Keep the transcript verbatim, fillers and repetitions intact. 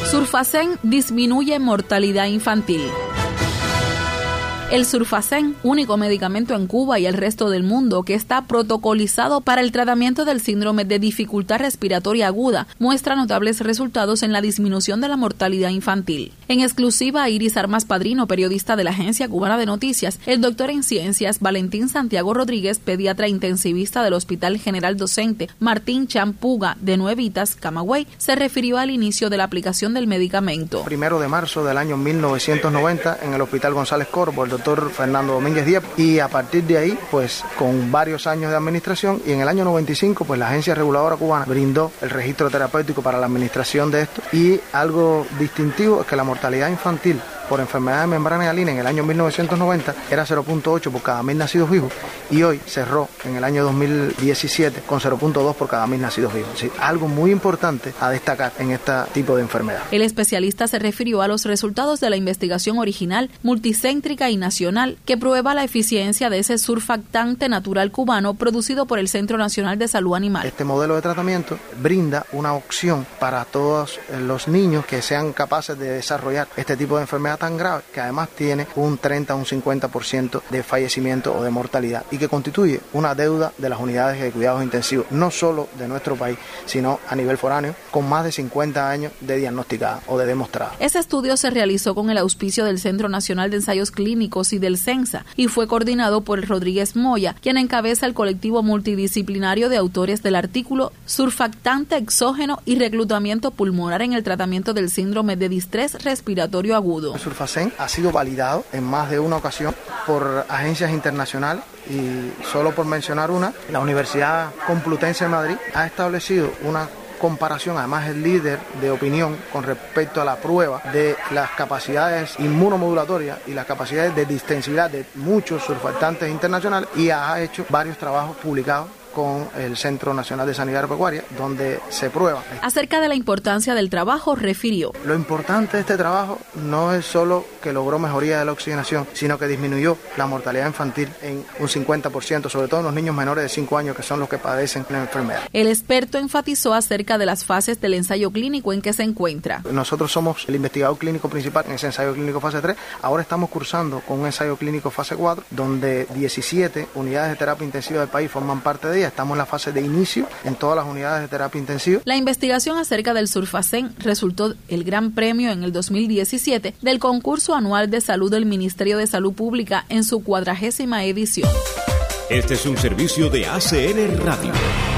Surfacen disminuye mortalidad infantil. El Surfacen, único medicamento en Cuba y el resto del mundo que está protocolizado para el tratamiento del síndrome de dificultad respiratoria aguda, muestra notables resultados en la disminución de la mortalidad infantil. En exclusiva a Iris Armas Padrino, periodista de la Agencia Cubana de Noticias, el doctor en ciencias Valentín Santiago Rodríguez, pediatra intensivista del Hospital General Docente Martín Champuga de Nuevitas, Camagüey, se refirió al inicio de la aplicación del medicamento. Primero de marzo del año mil novecientos noventa en el Hospital González Corvo, el doctor Fernando Domínguez Díaz, y a partir de ahí, pues con varios años de administración, y en el año noventa y cinco, pues la Agencia Reguladora Cubana brindó el registro terapéutico para la administración de esto, y algo distintivo es que la mortalidad infantil por enfermedad de membrana hialina en el año mil novecientos noventa era cero punto ocho por cada mil nacidos vivos, y hoy cerró en el año dos mil diecisiete con cero punto dos por cada mil nacidos vivos. Sí, algo muy importante a destacar en este tipo de enfermedad. El especialista se refirió a los resultados de la investigación original, multicéntrica y nacional que prueba la eficiencia de ese surfactante natural cubano producido por el Centro Nacional de Salud Animal. Este modelo de tratamiento brinda una opción para todos los niños que sean capaces de desarrollar este tipo de enfermedad tan grave, que además tiene un treinta a un cincuenta por ciento de fallecimiento o de mortalidad, y que constituye una deuda de las unidades de cuidados intensivos, no solo de nuestro país, sino a nivel foráneo, con más de cincuenta años de diagnosticada o de demostrada. Ese estudio se realizó con el auspicio del Centro Nacional de Ensayos Clínicos y del CENSA, y fue coordinado por Rodríguez Moya, quien encabeza el colectivo multidisciplinario de autores del artículo Surfactante exógeno y reclutamiento pulmonar en el tratamiento del síndrome de distrés respiratorio agudo. El Surfacen ha sido validado en más de una ocasión por agencias internacionales, y solo por mencionar una, la Universidad Complutense de Madrid ha establecido una comparación, además es líder de opinión con respecto a la prueba de las capacidades inmunomodulatorias y las capacidades de distensibilidad de muchos surfactantes internacionales, y ha hecho varios trabajos publicados con el Centro Nacional de Sanidad Agropecuaria, donde se prueba. Acerca de la importancia del trabajo, refirió: lo importante de este trabajo no es solo que logró mejoría de la oxigenación, sino que disminuyó la mortalidad infantil en un cincuenta por ciento, sobre todo en los niños menores de cinco años, que son los que padecen la enfermedad. El experto enfatizó acerca de las fases del ensayo clínico en que se encuentra. Nosotros somos el investigador clínico principal en ese ensayo clínico fase tres, ahora estamos cursando con un ensayo clínico fase cuatro, donde diecisiete unidades de terapia intensiva del país forman parte de ella. Estamos en la fase de inicio en todas las unidades de terapia intensiva. La investigación acerca del Surfacen resultó el gran premio en el dos mil diecisiete del concurso anual de salud del Ministerio de Salud Pública en su cuadragésima edición. Este es un servicio de A C N Radio.